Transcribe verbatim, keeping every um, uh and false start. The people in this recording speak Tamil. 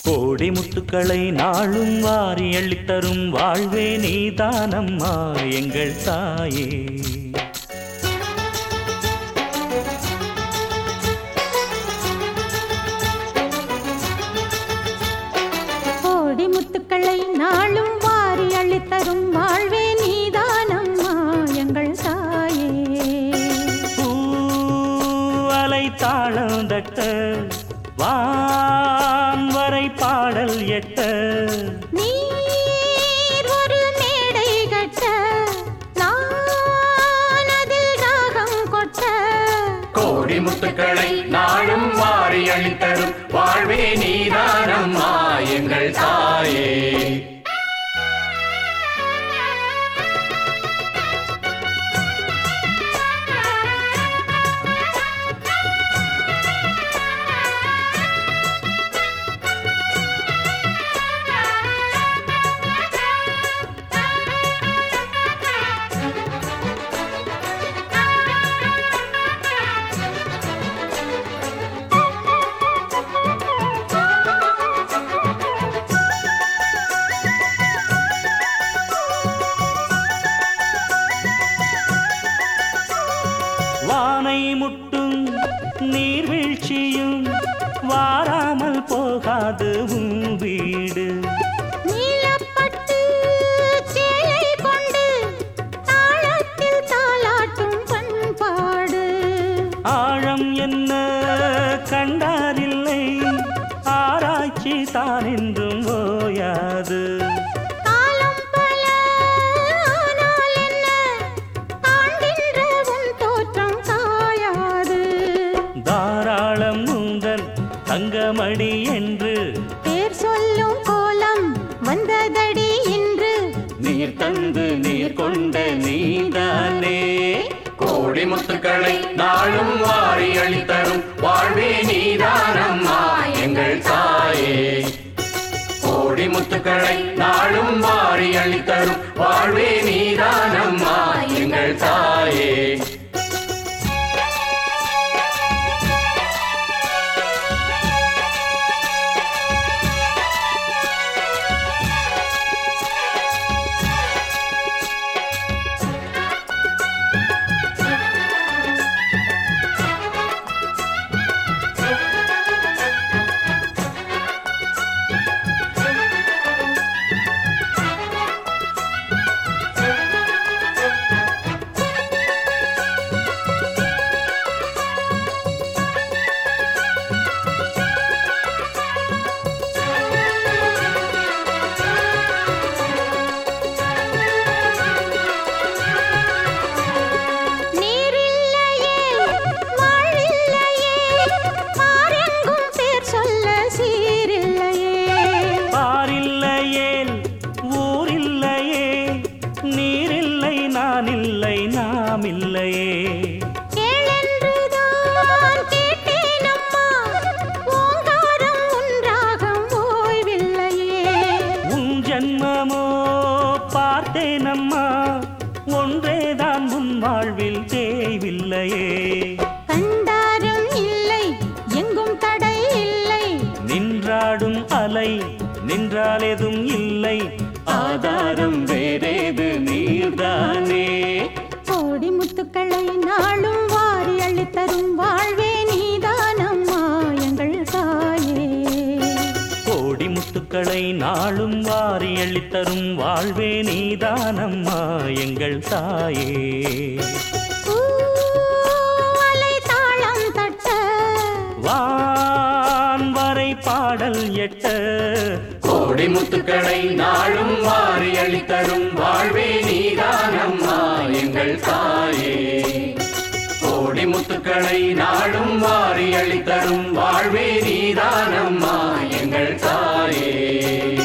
கோடி முத்துக்களை நாளும் வாரி அள்ளித்தரும் வாழ்வே நீதானம்மா எங்கள் தாயே. கோடி முத்துக்களை நாளும் வாரி அள்ளித்தரும் வாழ்வே நீதானம்மா எங்கள் தாயே. பூவலை தாளம் தட்ட வான் வரை பாடல் எட்ட நீர் ஒரு மேடை கட்ட நான் அதில் ராகம் கொட்ட. கோடி முத்துக்களை நாளும் வாரி அளித்தரும் வாழ்வே நீதானம்மா எங்கள் தாயே. வானை முட்டும் நீர்வீழ்ச்சியும் வாராமல் போகாது உன் வீடு. நீலப்பட்டு சேலை கொண்டு தாளத்தில் தாலாட்டும் பண்பாடு. ஆழம் என்ன கண்டாரில்லை ஆராய்ச்சி தான் என்றும் ஓயாது. காலம் பல ஆனால் என்ன காண்கின்ற உன் தோற்றம் காயாது. தாராளம் உங்கள் தங்கமடி என்று பேர் சொல்லும் கோலம் வந்ததடி இன்று. நீர் தந்து நீர் கொண்ட நீதானே. கோடி முத்துக்களை நாளும் வாரி அளித்தரும் வாழ்வே நீதானம்மா எங்கள் தாயே. கோடி முத்துக்களை நாளும் வாரி அளித்தரும் வாழ்வே நீதானம்மா எங்கள் தாயே. நீரில்லையே வாழ்வில்லையே பாரெங்கும் பேர் சொல்ல சீரில்லையே. பாரில்லையேல் ஊரில்லையே நீரில்லை நான் இல்லை நாம் இல்லையே. கேளென்றுதான் கேட்டேனம்மா ஓங்காரம் உன் ராகம் ஓய்வில்லையே. உன் ஜன்மமோ பார்த்தேனம்மா ஒன்றேதான் உன் வாழ்வில் தேய்வில்லையே. கண்டாரும் இல்லை எங்கும் தடை இல்லை. நின்றாடும் அலை நின்றால் எதும் இல்லை ஆதாரம் வேறேது நீர்தானே. கோடி முத்துக்களை நாளும் வாரி அள்ளித்தரும் வாழ்வே நீதானம்மா எங்கள் தாயே. கோடி முத்துக்களை நாளும் வாரி அள்ளித்தரும் வாழ்வே நீதானம்மா எங்கள் தாயே. பூவலை தாளம் தட்ட வான் வரை பாடல் எட்ட கோடி முத்துக்களை நாளும் வாரி அளித்தரும் வாழ்வே நீதானம்மா எங்கள் தாயே. கோடி முத்துக்களை நாளும் வாரி அளித்தரும் வாழ்வே நீதானம்மா எங்கள் தாயே.